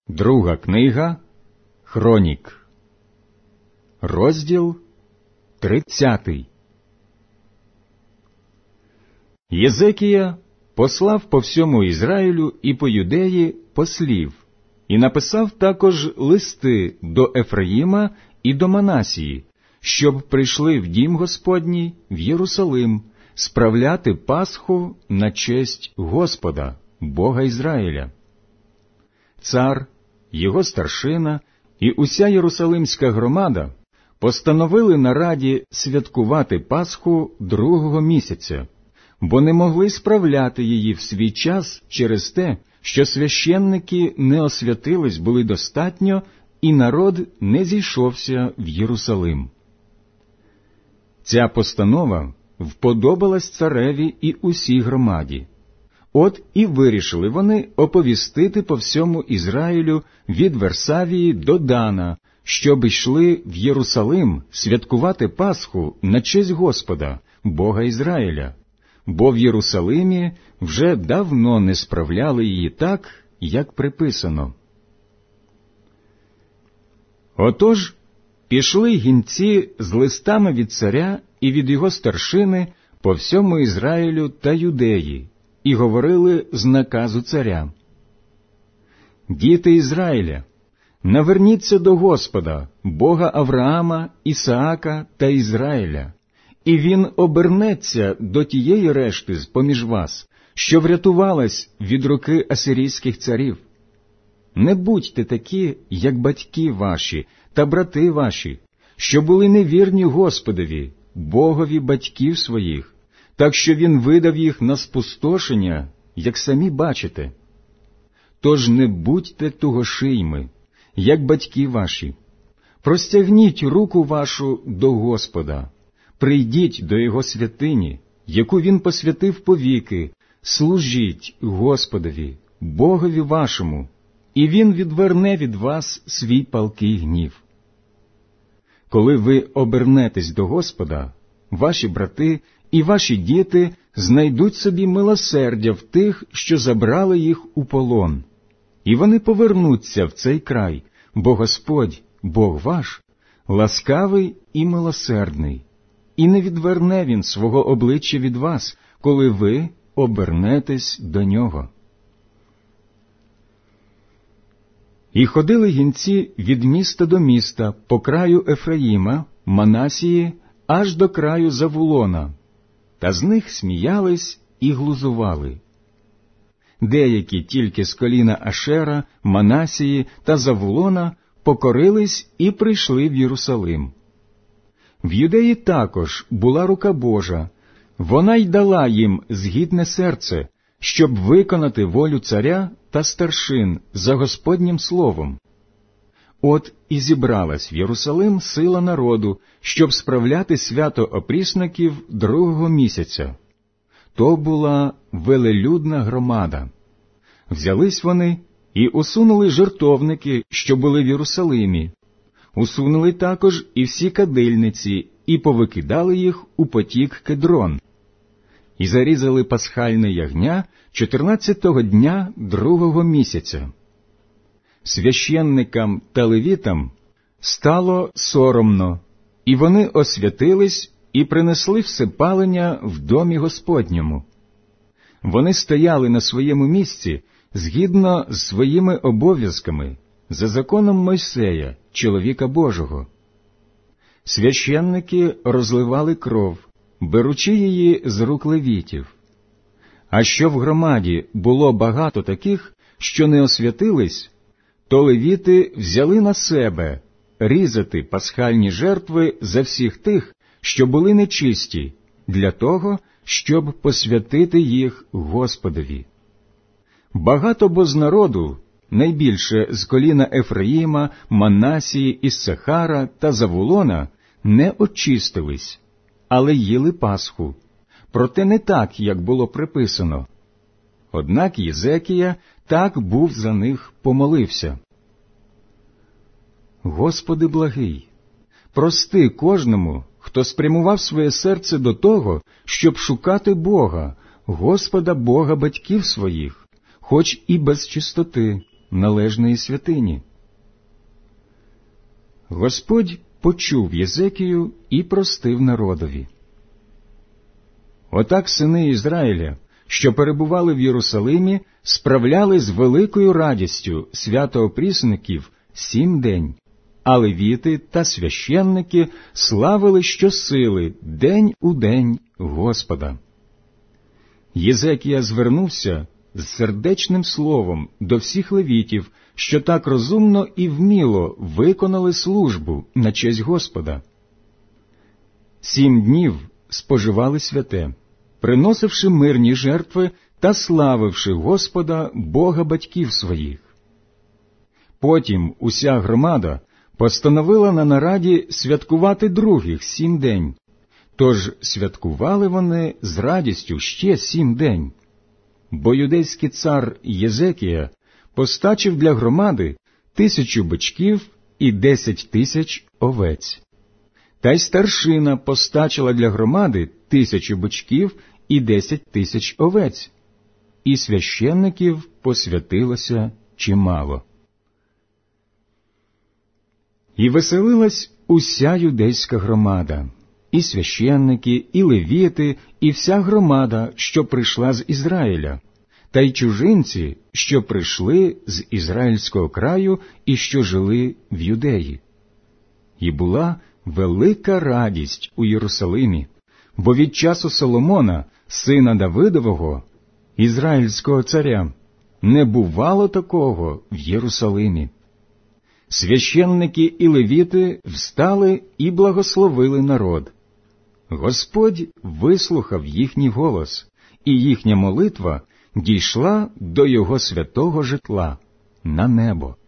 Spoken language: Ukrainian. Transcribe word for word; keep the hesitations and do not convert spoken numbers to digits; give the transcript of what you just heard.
Друга книга Хронік, розділ тридцятий. Єзекія послав по всьому Ізраїлю і по Юдеї послів, і написав також листи до Ефраїма і до Манасії, щоб прийшли в дім Господній в Єрусалим справляти Пасху на честь Господа, Бога Ізраїля. Цар, його старшина і уся єрусалимська громада постановили на раді святкувати Пасху другого місяця, бо не могли справляти її в свій час через те, що священники не освятились були достатньо, і народ не зійшовся в Єрусалим. Ця постанова вподобалась цареві і усій громаді. От і вирішили вони оповістити по всьому Ізраїлю від Версавії до Дана, щоб йшли в Єрусалим святкувати Пасху на честь Господа, Бога Ізраїля, бо в Єрусалимі вже давно не справляли її так, як приписано. Отож, пішли гінці з листами від царя і від його старшини по всьому Ізраїлю та Юдеї, і говорили з наказу царя: «Діти Ізраїля, наверніться до Господа, Бога Авраама, Ісаака та Ізраїля, і Він обернеться до тієї решти з-поміж вас, що врятувалась від руки асирійських царів. Не будьте такі, як батьки ваші та брати ваші, що були невірні Господові, Богові батьків своїх, так що Він видав їх на спустошення, як самі бачите. Тож не будьте тугошийми, як батьки ваші. Простягніть руку вашу до Господа, прийдіть до Його святині, яку Він посвятив повіки, служіть Господові, Богові вашому, і Він відверне від вас свій палкий гнів. Коли ви обернетесь до Господа, ваші брати і ваші діти знайдуть собі милосердя в тих, що забрали їх у полон, і вони повернуться в цей край, бо Господь, Бог ваш, ласкавий і милосердний, і не відверне Він свого обличчя від вас, коли ви обернетесь до Нього». І ходили гінці від міста до міста по краю Ефраїма, Манасії, аж до краю Завулона, та з них сміялись і глузували. Деякі тільки з коліна Ашера, Манасії та Завулона покорились і прийшли в Єрусалим. В Юдеї також була рука Божа, вона й дала їм згідне серце, щоб виконати волю царя та старшин за Господнім словом. От і зібралась в Єрусалим сила народу, щоб справляти свято опрісників другого місяця. То була велелюдна громада. Взялись вони і усунули жертовники, що були в Єрусалимі. Усунули також і всі кадильниці, і повикидали їх у потік Кедрон. І зарізали пасхальне ягня чотирнадцятого дня другого місяця. Священникам та левітам стало соромно, і вони освятились і принесли всепалення в домі Господньому. Вони стояли на своєму місці згідно з своїми обов'язками, за законом Мойсея, чоловіка Божого. Священники розливали кров, беручи її з рук левітів. А що в громаді було багато таких, що не освятились, то левіти взяли на себе різати пасхальні жертви за всіх тих, що були нечисті, для того, щоб посвятити їх Господові. Багато бо з народу, найбільше з коліна Ефраїма, Манасії, Іссахара та Завулона, не очистились, але їли Пасху, проте не так, як було приписано. Однак Єзекія так був за них помолився: «Господи благий, прости кожному, хто спрямував своє серце до того, щоб шукати Бога, Господа Бога батьків своїх, хоч і без чистоти, належної святині. Господь почув Єзекію і простив народові. Отак сини Ізраїля, що перебували в Єрусалимі, справляли з великою радістю свято-опрісників сім день, а левіти та священники славили щосили день у день Господа. Єзекія звернувся з сердечним словом до всіх левітів, що так розумно і вміло виконали службу на честь Господа. Сім днів споживали святе, приносивши мирні жертви та славивши Господа, Бога батьків своїх. Потім уся громада постановила на нараді святкувати других сім день, тож святкували вони з радістю ще сім день. Бо юдейський цар Єзекія постачив для громади тисячу бичків і десять тисяч овець. Та й старшина постачила для громади тисячу бичків і десять тисяч овець. І священників посвятилося чимало. І веселилась уся юдейська громада, і священники, і левіти, і вся громада, що прийшла з Ізраїля, та й чужинці, що прийшли з Ізраїльського краю і що жили в Юдеї. І була велика радість у Єрусалимі, бо від часу Соломона, сина Давидового, ізраїльського царя, не бувало такого в Єрусалимі. Священники і левіти встали і благословили народ. Господь вислухав їхній голос, і їхня молитва дійшла до його святого житла на небо.